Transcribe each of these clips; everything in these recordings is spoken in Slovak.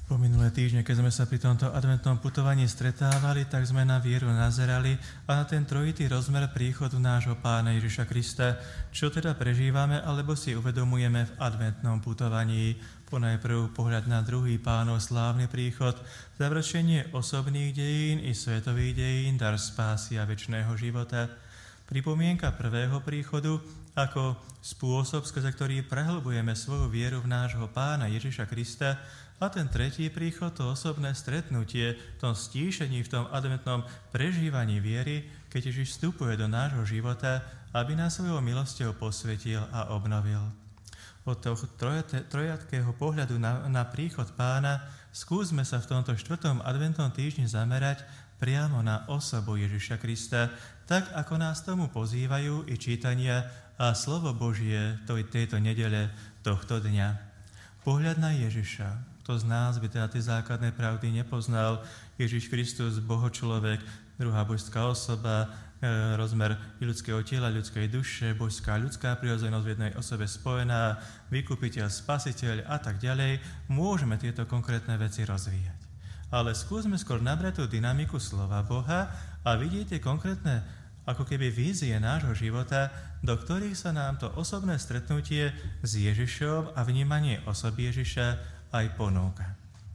Po minulé týždne, keď sme sa pri tomto adventnom putovaní stretávali, tak sme na vieru nazerali a na ten trojitý rozmer príchodu nášho Pána Ježiša Krista, čo teda prežívame alebo si uvedomujeme v adventnom putovaní. Ponajprv pohľad na druhý Pánov slávny príchod, završenie osobných dejín i svetových dejín, dar spásy a večného života. Pripomienka prvého príchodu ako spôsob, skrze ktorý prehlbujeme svoju vieru v nášho Pána Ježiša Krista, a ten tretí príchod, to osobné stretnutie, v tom stíšení, v tom adventnom prežívaní viery, keď Ježiš vstupuje do nášho života, aby nás svojou milosťou posvetil a obnovil. Od toho trojatkého pohľadu na príchod Pána skúsme sa v tomto 4. adventnom týždni zamerať priamo na osobu Ježiša Krista, tak ako nás tomu pozývajú i čítania a slovo Božie tejto nedele, tohto dňa. Pohľad na Ježiša. Kto z nás by teda tie základné pravdy nepoznal? Ježiš Kristus, Bohočlovek, druhá božská osoba, rozmer ľudského tela, ľudskej duše, božská ľudská prirodzenosť v jednej osobe spojená, vykupiteľ, spasiteľ a tak ďalej. Môžeme tieto konkrétne veci rozvíjať. Ale skúsme skôr nabrať tú dynamiku slova Boha a vidíte konkrétne ako keby vízie nášho života, do ktorých sa nám to osobné stretnutie s Ježišom a vnímanie osoby Ježiša aj ponúka.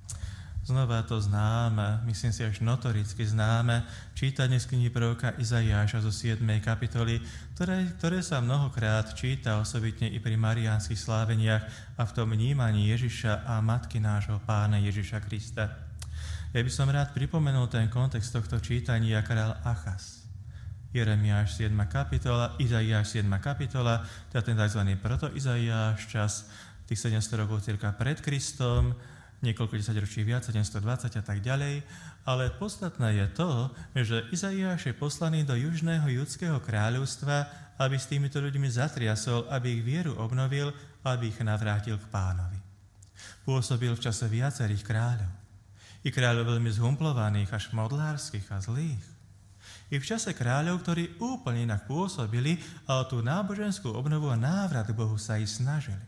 Znova to známe, myslím si až notoricky známe, čítanie z knihy proroka Izaiáša zo 7. kapitoly, ktoré sa mnohokrát číta osobitne i pri mariánskych sláveniach a v tom vnímaní Ježiša a matky nášho Pána Ježiša Krista. Ja by som rád pripomenul ten kontext tohto čítania kráľ Achaz. Jeremiáš 7. kapitola, Izaiáš 7. kapitola, teda ten tzv. Proto-Izaiáš, čas tých 700 rokov cirka pred Kristom, niekoľko desaťročí viac, 720 a tak ďalej, ale podstatné je to, že Izaiáš je poslaný do južného judského kráľovstva, aby s týmito ľuďmi zatriasol, aby ich vieru obnovil, aby ich navrátil k Pánovi. Pôsobil v čase viacerých kráľov. I kráľov veľmi zhumplovaných, až modlárskych a zlých. I v čase kráľov, ktorí úplne inak pôsobili a o tú náboženskú obnovu a návrat k Bohu sa i snažili.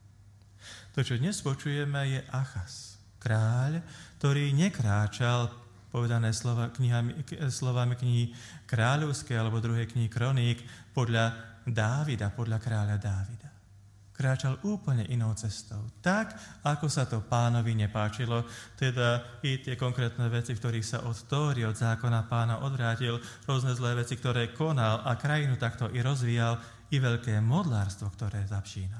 To, čo dnes počujeme, je Achaz, kráľ, ktorý nekráčal, povedané slovami knihy kráľovskej alebo druhej knihy Kroník, podľa Dávida, podľa kráľa Dávida. Kráčal úplne inou cestou, tak, ako sa to Pánovi nepáčilo, teda i tie konkrétne veci, v ktorých sa od Tóry, od zákona Pána odvrátil, rôzne zlé veci, ktoré konal a krajinu takto i rozvíjal, i veľké modlárstvo, ktoré začínal.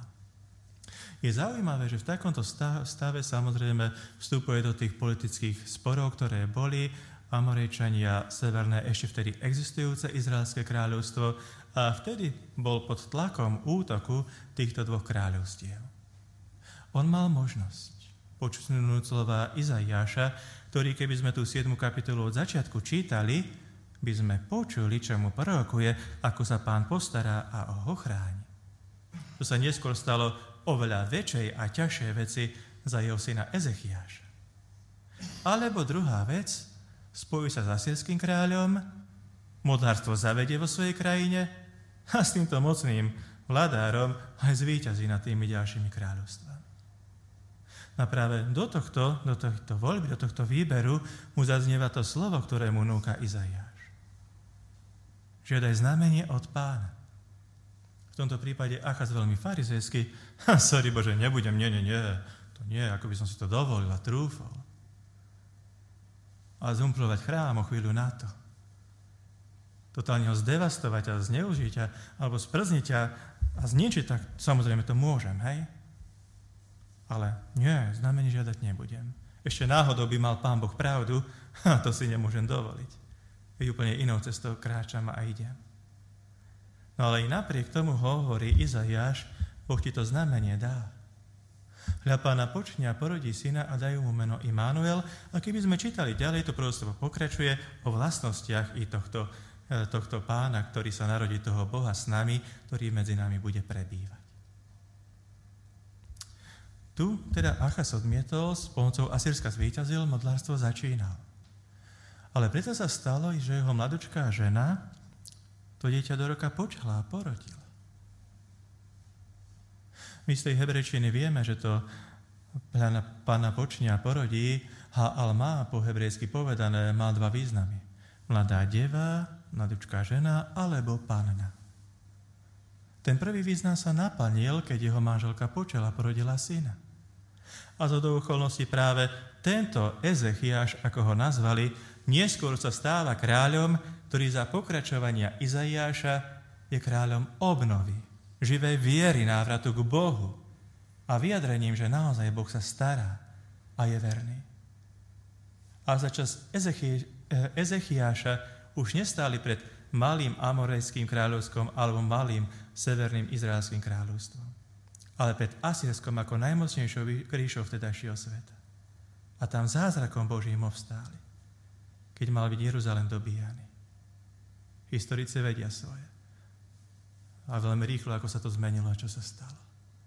Je zaujímavé, že v takomto stave samozrejme vstupuje do tých politických sporov, ktoré boli. Amorejčania severné, ešte vtedy existujúce Izraelské kráľovstvo, a vtedy bol pod tlakom útoku týchto dvoch kráľovstiev. On mal možnosť počuť slova Izaiáša, ktorý keby sme tú 7. kapitolu od začiatku čítali, by sme počuli, čo mu prorokuje, ako sa Pán postará a ho chráni. To sa neskôr stalo oveľa väčšej a ťažšej veci za jeho syna Ezechiáša. Alebo druhá vec, spojí sa s asýrským kráľom, modlárstvo zavedie vo svojej krajine a s týmto mocným vladárom aj zvíťazí nad tými ďalšími kráľovstvami. A práve do tohto voľby, do tohto výberu mu zaznieva to slovo, ktoré mu núka Izaiáš. Žiadaj znamenie od Pána. V tomto prípade Achaz veľmi farizejsky, sorry Bože, nebudem, nie, to nie, ako by som si to dovolil a trúfol. A zumplovať chrám o chvíľu na to. Totálne ho zdevastovať a zneužiť alebo sprzniť a zničiť, tak samozrejme to môžem, hej? Ale nie, znamenie žiadať nebudem. Ešte náhodou by mal Pán Boh pravdu, a to si nemôžem dovoliť. Veď úplne inou cestou kráčam a idem. No ale i napriek tomu hovorí Izaiáš, Boh ti to znamenie dá. Hľa Pána počne a porodí syna a dajú mu meno Immanuel. A keby sme čítali ďalej, to proroctvo pokračuje o vlastnostiach i tohto Pána, ktorý sa narodí, toho Boha s nami, ktorý medzi nami bude prebývať. Tu teda Achaz odmietol, s pomocou Asýrska zvíťazil, modlárstvo začínal. Ale preto sa stalo, že jeho mladučká žena to dieťa do roka počala a porodila. My z tej hebrejčiny vieme, že to Pána počnia porodí, ha-al-má, po hebrejsky povedané, má dva významy. Mladá deva, mladúčká žena, alebo panna. Ten prvý význam sa naplnil, keď jeho manželka počala, porodila syna. A zo do okolností práve tento Ezechiáš, ako ho nazvali, neskôr sa stáva kráľom, ktorý za pokračovania Izaiáša je kráľom obnovy, živej viery, návratu k Bohu a vyjadrením, že naozaj Boh sa stará a je verný. A za čas Ezechiáša už nestáli pred malým amorejským kráľovstvom alebo malým severným izraelským kráľovstvom, ale pred Asýrskom ako najmocnejšou ríšou vtedajšieho sveta. A tam zázrakom Božím obstáli, keď mal byť Jeruzalém dobíjaný. Historici vedia svoje. A veľmi rýchlo, ako sa to zmenilo a čo sa stalo.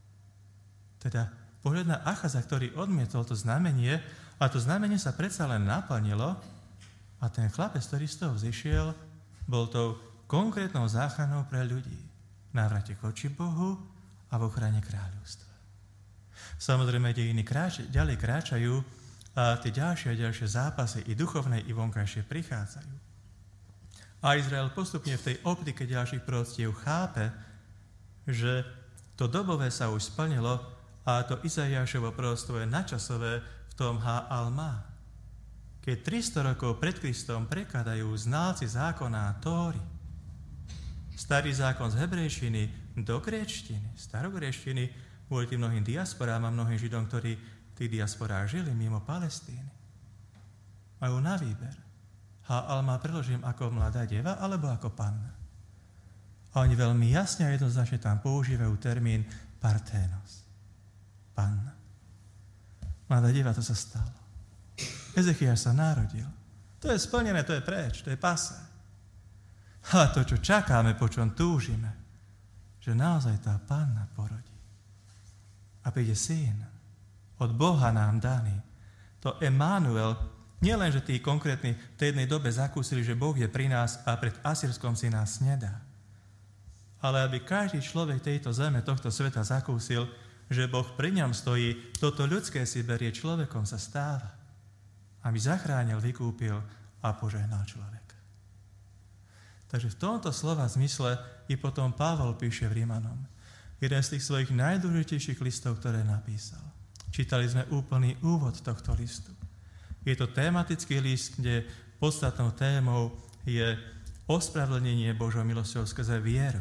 Teda pohľad na Achaza, ktorý odmietol to znamenie, a to znamenie sa predsa len naplnilo a ten chlapec, ktorý z toho vzišiel, bol tou konkrétnou záchranou pre ľudí. V návrate k voči Bohu a v ochrane kráľovstva. Samozrejme, dejiny ďalej kráčajú a tie ďalšie a ďalšie zápasy i duchovné, i vonkajšie prichádzajú. A Izrael postupne v tej optike ďalších proroctiev chápe, že to dobové sa už splnilo a to Izaiášovo proroctvo je načasové v tom ha-al-má. Keď 300 rokov pred Kristom prekladajú znalci zákona Tóry, starý zákon z hebrejčiny do gréčtiny, starogréčtiny, kvôli tým mnohým diasporám a mnohým Židom, ktorí v tých diasporách žili mimo Palestíny, majú na výber. Ha-al-má preložím ako mladá deva alebo ako panna. A oni veľmi jasne a jednoznačne tam používajú termín parténos. Panna. Mladá deva, to sa stalo. Ezechiáš sa narodil. To je splnené, to je preč, to je pase. Ale to, čo čakáme, po čom túžime, že naozaj tá panna porodí. A príde syn, od Boha nám daný. To Emanuel. Nie len, že tí konkrétni v tej jednej dobe zakúsili, že Boh je pri nás a pred Asýrskom si nás nedá. Ale aby každý človek tejto zeme, tohto sveta zakúsil, že Boh pri ňom stojí, toto ľudské si berie, človekom sa stáva. Aby zachránil, vykúpil a požehnal človeka. Takže v tomto slova zmysle i potom Pavol píše v Rímanom. Jeden z tých svojich najdôležitejších listov, ktoré napísal. Čítali sme úplný úvod tohto listu. Je to tematický list, kde podstatnou témou je ospravedlnenie Božou milosťou skrze vieru.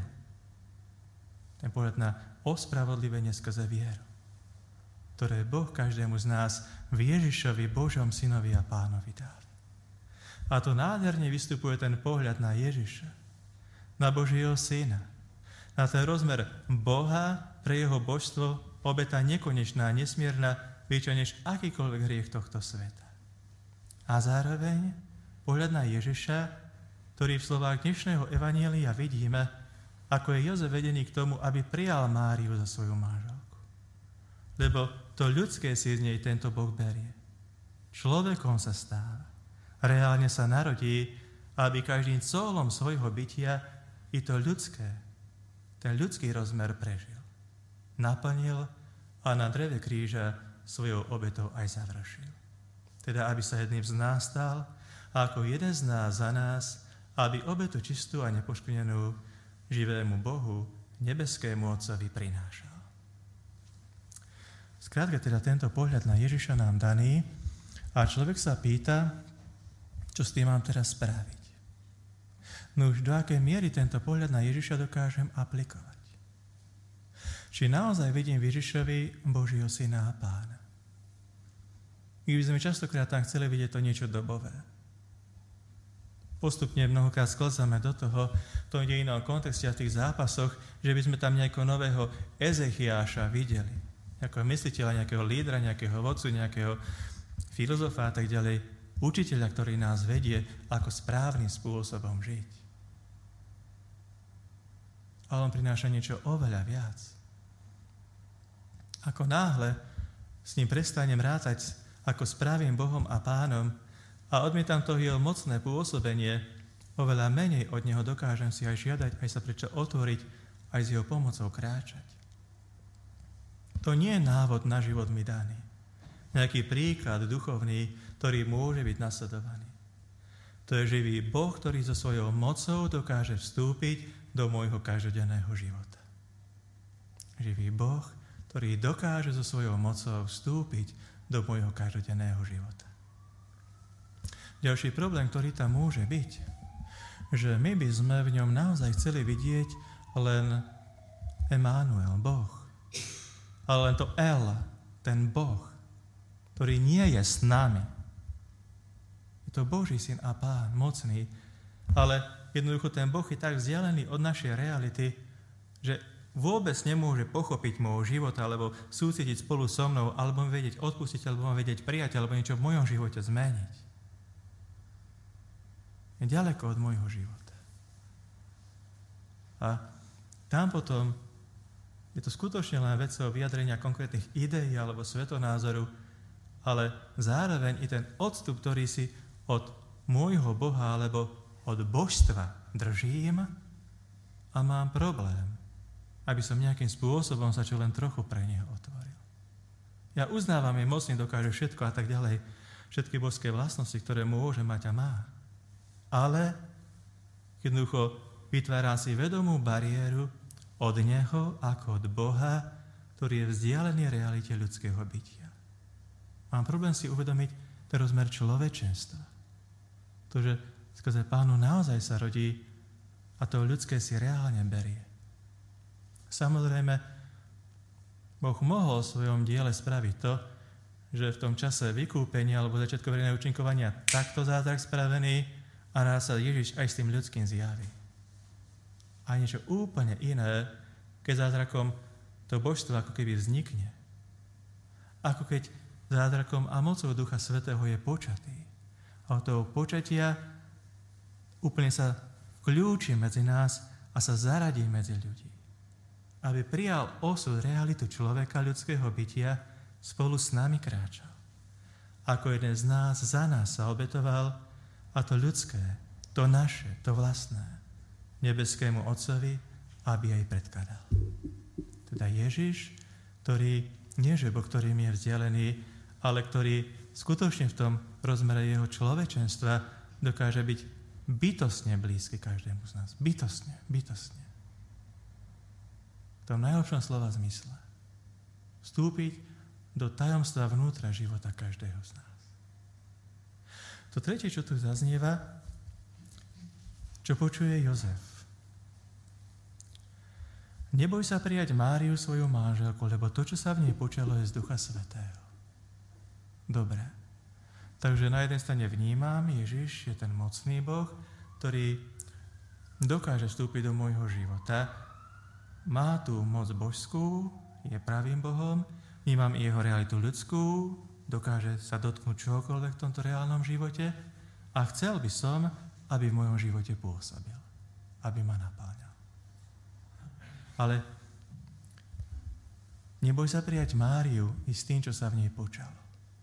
Ten pohľad na ospravedlivenie skrze vieru, ktoré Boh každému z nás v Ježišovi, Božom synovi a pánovi dal. A to nádherne vystupuje ten pohľad na Ježiša, na Božieho syna, na ten rozmer Boha pre jeho božstvo, obeta nekonečná, nesmierna, väčšia než akýkoľvek hriech tohto sveta. A zároveň pohľad na Ježiša, ktorý v slovách dnešného evanjelia vidíme, ako je Jozef vedený k tomu, aby prijal Máriu za svoju manželku. Lebo to ľudské si z nej tento Boh berie. Človekom sa stáva. Reálne sa narodí, aby každým cólom svojho bytia i to ľudské, ten ľudský rozmer prežil. Naplnil a na dreve kríža svojou obetou aj završil. Teda, aby sa jedným z nás stal a ako jeden z nás za nás, aby obetu čistú a nepoškvrnenú živému Bohu, nebeskému Otcovi prinášal. Skrátka teda tento pohľad na Ježiša nám daný a človek sa pýta, čo s tým mám teraz spraviť. No už do akej miery tento pohľad na Ježiša dokážem aplikovať? Či naozaj vidím v Ježišovi Božieho syna a pána? My by sme častokrát tam chceli vidieť to niečo dobové. Postupne mnohokrát sklzáme do toho, v tom dejinom kontexte a v tých zápasoch, že by sme tam nejakého nového Ezechiáša videli. Nejakého mysliteľa, nejakého lídra, nejakého vodcu, nejakého filozofa a tak ďalej. Učiteľa, ktorý nás vedie, ako správnym spôsobom žiť. Ale on prináša niečo oveľa viac. Ako náhle s ním prestanem rátať ako správnym Bohom a pánom a odmietam to jeho mocné pôsobenie, oveľa menej od neho dokážem si aj žiadať, aj sa prečo otvoriť, aj s jeho pomocou kráčať. To nie je návod na život mi daný. nejaký príklad duchovný, ktorý môže byť nasledovaný. To je živý Boh, ktorý so svojou mocou dokáže vstúpiť do môjho každodenného života. Živý Boh, ktorý dokáže so svojou mocou vstúpiť do môjho každodenného života. Ďalší problém, ktorý tam môže byť, že my by sme v ňom naozaj chceli vidieť len Emmanuel, Boh. Ale len to El, ten Boh, ktorý nie je s nami. Je to Boží syn a Pán, mocný, ale jednoducho ten Boh je tak vzdialený od našej reality, že vôbec nemôže pochopiť môj život, alebo súcitiť spolu so mnou, alebo ma vedieť odpustiť, alebo ma vedieť prijať, alebo niečo v mojom živote zmeniť. Je ďaleko od môjho života. A tam potom je to skutočne len vecou vyjadrenia konkrétnych ideí alebo svetonázoru, ale zároveň i ten odstup, ktorý si od môjho Boha alebo od božstva držím a mám problém, aby som nejakým spôsobom sa čo len trochu pre neho otvoril. Ja uznávam, je mocný, dokáže všetko a tak ďalej, všetky božské vlastnosti, ktoré môže mať a má. Ale jednoducho vytváram si vedomú bariéru od Neho ako od Boha, ktorý je vzdialený realite ľudského bytia. Mám problém si uvedomiť ten rozmer človečenstva. To, že skrze Pánu naozaj sa rodí a to ľudské si reálne berie. Samozrejme, Boh mohol v svojom diele spraviť to, že v tom čase vykúpenia alebo začiatku verejného účinkovania takto zázrak spravený a raz sa Ježiš aj s tým ľudským zjaví. A niečo úplne iné, keď zázrakom to božstvo ako keby vznikne. Ako keď zázrakom a mocou Ducha Svätého je počatý. A od toho počatia úplne sa vkľúči medzi nás a sa zaradí medzi ľudí. Aby prijal osud, realitu človeka, ľudského bytia, spolu s nami kráčal. Ako jeden z nás za nás sa obetoval, a to ľudské, to naše, to vlastné, nebeskému Otcovi, aby jej predkladal. Teda Ježiš, ktorý nie že Boh, ktorým je vzdialený, ale ktorý skutočne v tom rozmere jeho človečenstva dokáže byť bytostne blízky každému z nás. Bytostne, bytostne. V tom najlepšom slova zmysle. Vstúpiť do tajomstva vnútra života každého z nás. To tretie, čo tu zaznieva, čo počuje Jozef. Neboj sa prijať Máriu, svoju manželku, lebo to, čo sa v nej počalo, je z Ducha Svätého. Dobre. Takže na jednej strane vnímam, Ježiš je ten mocný Boh, ktorý dokáže vstúpiť do môjho života. Má tú moc božskú, je pravým Bohom, vnímam i jeho realitu ľudskú, dokáže sa dotknúť čohokoľvek v tomto reálnom živote a chcel by som, aby v mojom živote pôsobil, aby ma napáľal. Ale neboj sa prijať Máriu i s tým, čo sa v nej počalo.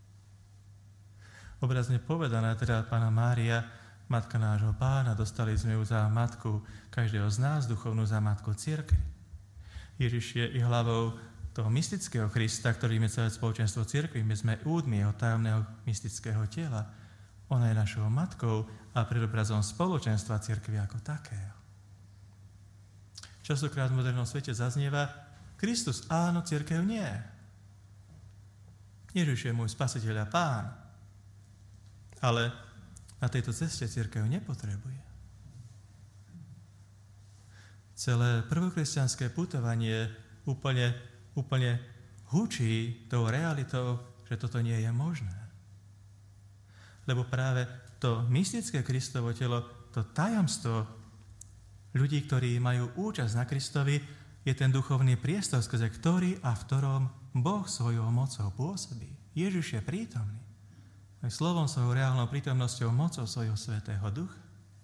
Obrazne povedaná, teda Panna Mária, matka nášho Pána, dostali sme ju za matku každého z nás, duchovnú za matku cirkvi. Ježiš je i hlavou toho mystického Krista, ktorým je celé spoločenstvo cirkvi. My sme údmi jeho tajomného mystického tela. Ona je našou matkou a predobrazom spoločenstva cirkvi ako takého. Častokrát v modernom svete zaznieva Kristus áno, cirkev nie. Ježiš je môj spasiteľ a Pán. Ale na tejto ceste cirkev nepotrebuje. Celé prvokresťanské putovanie úplne hučí tou realitou, že toto nie je možné. Lebo práve to mystické Kristovo telo, to tajomstvo ľudí, ktorí majú účasť na Kristovi, je ten duchovný priestor, skrze ktorý a v ktorom Boh svojou mocou pôsobí. Ježiš je prítomný. Aj slovom svojou reálnou prítomnosťou, mocou svojho Svätého Ducha.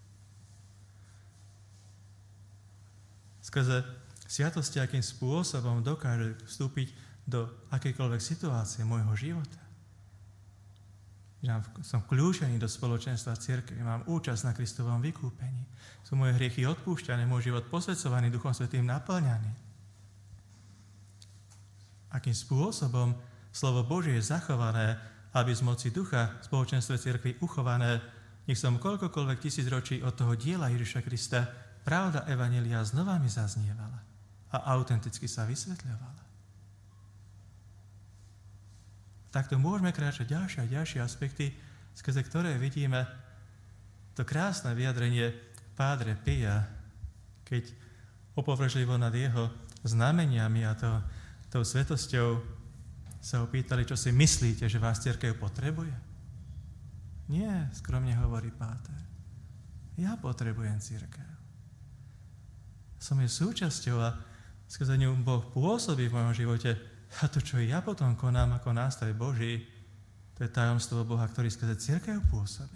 Skrze sviatosti, akým spôsobom dokáže vstúpiť do akejkoľvek situácie môjho života. Som vklúčený do spoločenstva cirkvi, mám účasť na Kristovom vykúpení. Sú moje hriechy odpúšťané, môj život posväcovaný, Duchom Svätým naplňaný. Akým spôsobom slovo Božie je zachované, aby z moci ducha v spoločenstve cirkvi uchované, nech som koľkokoľvek 1000 ročí od toho diela Ježiša Krista, pravda evanjelia znova mi zaznievala a autenticky sa vysvetľovala. Takto môžeme kráčať ďalšie a ďalšie aspekty, skrze ktoré vidíme to krásne vyjadrenie Padre Pia, keď opovržlivo nad jeho znameniami a tou svetosťou sa opýtali, čo si myslíte, že vás cirkev potrebuje? Nie, skromne hovorí Páter. Ja potrebujem cirkev. Som jej súčasťou a skrze ňu Boh pôsobí v mojom živote. A to, čo ja potom konám ako nástroj Boží, to je tajomstvo Boha, ktorý skrze cirkev pôsobí.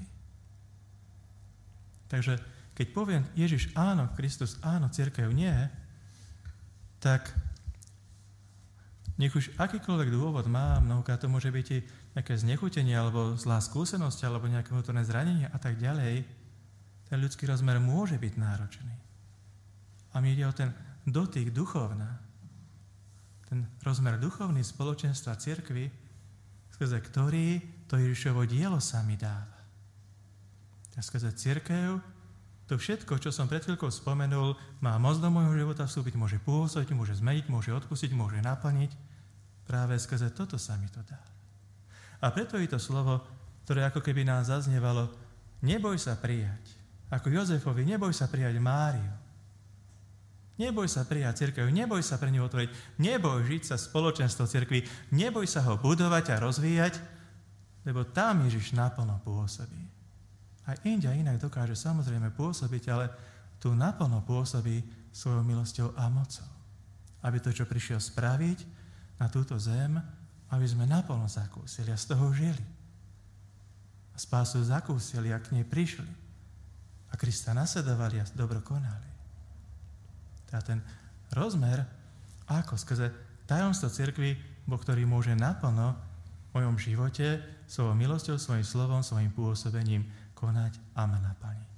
Takže keď poviem Ježiš áno, Kristus áno, cirkev nie, tak nech už akýkoľvek dôvod má, mnohokrát to môže byť i nejaké znechutenie, alebo zlá skúsenosť, alebo nejaké vnútorné zranenie a tak ďalej, ten ľudský rozmer môže byť náročný. A mi ide o ten dotyk duchovná, ten rozmer duchovný spoločenstva cirkvi, skrze ktorý to Ježišovo dielo sa mi dáva. A skrze cirkev to všetko, čo som pred chvíľkou spomenul, má moc do môjho života vstúpiť, môže pôsobiť, môže zmeniť, môže odpustiť, môže naplniť. Práve skrze toto sa mi to dá. A preto je to slovo, ktoré ako keby nám zaznievalo, neboj sa prijať. Ako Jozefovi, neboj sa prijať Máriu. Neboj sa prijať cirkev, neboj sa pre ňu otvoriť, neboj žiť sa spoločenstvo cirkvi, neboj sa ho budovať a rozvíjať, lebo tam Ježiš naplno pôsobí. Aj inde a inak dokáže samozrejme pôsobiť, ale tu naplno pôsobí svojou milosťou a mocou. Aby to, čo prišiel spraviť na túto zem, aby sme naplno zakúsili a z toho žili. A spásu zakúsili a k nej prišli. A Krista nasledovali a dobro konali. A ten rozmer, ako skrze tajomstvo cirkvi, Boh, ktorý môže naplno v mojom živote svojou milosťou, svojím slovom, svojím pôsobením konať a ma naplniť.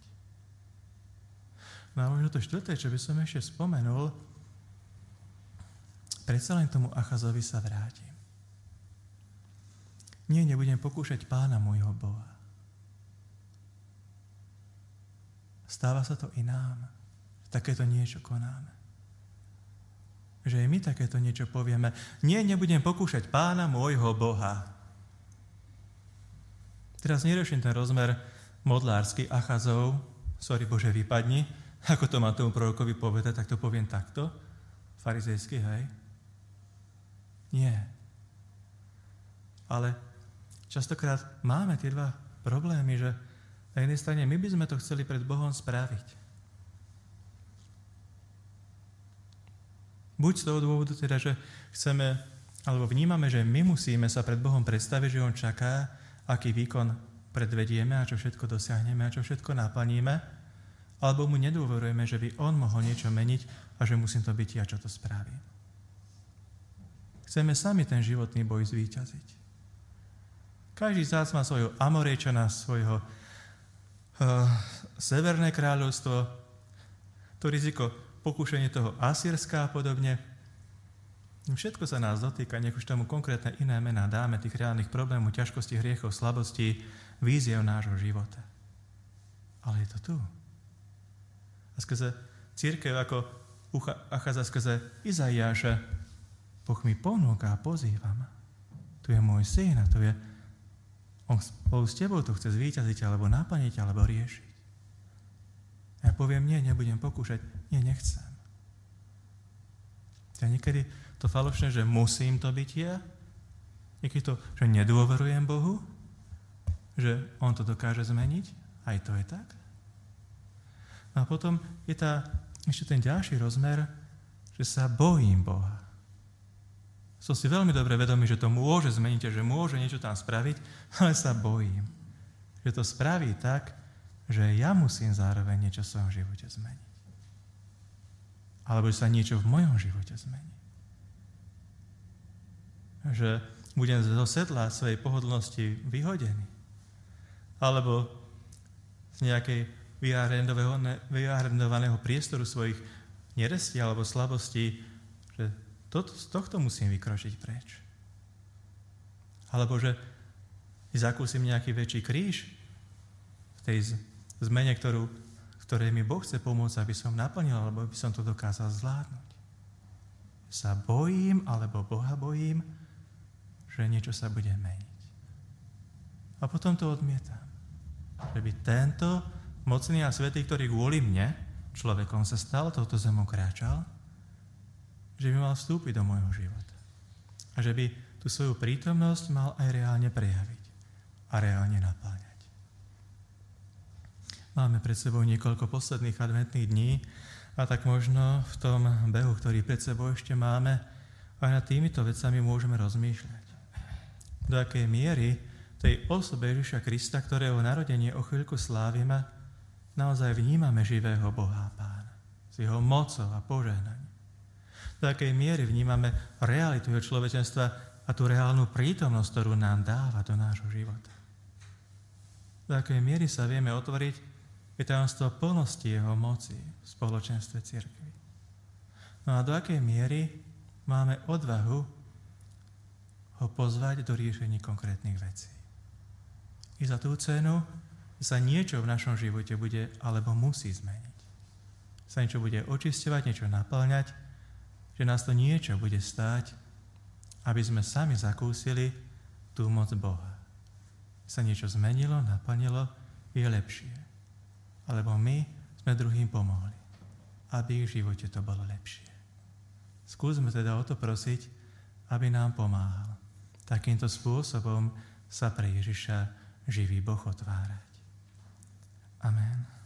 No a možno to štvrté, čo by som ešte spomenul, predsa len tomu Achazovi sa vrátim. Nie, nebudem pokúšať Pána môjho Boha. Stáva sa to i nám. Takéto niečo konáme. Že aj my takéto niečo povieme. Nie, nebudem pokúšať Pána môjho Boha. Teraz neriešim ten rozmer modlársky Achazov. Sorry Bože, vypadni. Ako to mám tomu prorokovi povedať, tak to poviem takto. Farizejsky, hej? Nie. Ale častokrát máme tie dva problémy, že na jednej strane my by sme to chceli pred Bohom spraviť. Buď z toho dôvodu teda, že chceme, alebo vnímame, že my musíme sa pred Bohom predstaviť, že On čaká, aký výkon predvedieme a čo všetko dosiahneme a čo všetko naplníme, alebo mu nedôverujeme, že by On mohol niečo meniť a že musím to byť ja, čo to spravím. Chceme sami ten životný boj zvíťaziť. Každý z nás má svojho Amorejčana, svojho Severné kráľovstvo, to riziko pokúšenie toho Asýrska a podobne. Všetko sa nás dotýka, nech už tomu konkrétne iné mená dáme, tých reálnych problémov, ťažkostí, hriechov, slabostí, víziev nášho života. Ale je to tu. A skrze cirkev, ako Achaza skrze Izaiáša, Boh mi ponúka a pozýva ma. Tu je môj syn a tu je on spolu s tebou to chce zvíťaziť, alebo naplniť, alebo riešiť. Ja poviem, nie, nebudem pokúšať. Nie, nechcem. A niekedy to falošné, že musím to byť ja, niekedy to, že nedôverujem Bohu, že On to dokáže zmeniť, aj to je tak. A potom je ešte ten ďalší rozmer, že sa bojím Boha. Som si veľmi dobre vedomý, že to môže zmeniť, že môže niečo tam spraviť, ale sa bojím, že to spraví tak, že ja musím zároveň niečo v svojom živote zmeniť. Alebo že sa niečo v mojom živote zmení. Že budem zo sedla svojej pohodlnosti vyhodený. Alebo z nejakej vyarendovaného priestoru svojich nerestí alebo slabostí, že z tohto musím vykročiť preč. Alebo že zakúsim nejaký väčší kríž v tej zmene, ktorej mi Boh chce pomôcť, aby som naplnil, alebo aby som to dokázal zvládnuť. Sa bojím, alebo Boha bojím, že niečo sa bude meniť. A potom to odmietam. Že by tento mocný a svätý, ktorý kvôli mne človekom sa stal, touto zemou kráčal, že by mal vstúpiť do môjho života. A že by tú svoju prítomnosť mal aj reálne prejaviť a reálne napáňať. Máme pred sebou niekoľko posledných adventných dní a tak možno v tom behu, ktorý pred sebou ešte máme, aj nad týmito vecami môžeme rozmýšľať. Do akej miery tej osobe Ježiša Krista, ktorého narodenie o chvíľku slávime, naozaj vnímame živého Boha a Pána s jeho mocou a požehnaním. Do akej miery vnímame realitu jeho človečenstva a tú reálnu prítomnosť, ktorú nám dáva do nášho života. Do akej miery sa vieme otvoriť je tajomstvo plnosti jeho moci v spoločenstve cirkvi. No a do akej miery máme odvahu ho pozvať do riešenia konkrétnych vecí. I za tú cenu sa niečo v našom živote bude alebo musí zmeniť. Sa niečo bude očisťovať, niečo naplňať, že nás to niečo bude stáť, aby sme sami zakúsili tú moc Boha. Sa niečo zmenilo, naplnilo, je lepšie. Alebo my sme druhým pomohli, aby ich v živote to bolo lepšie. Skúsme teda o to prosiť, aby nám pomáhal. Takýmto spôsobom sa pre Ježiša živý Boh otvárať. Amen.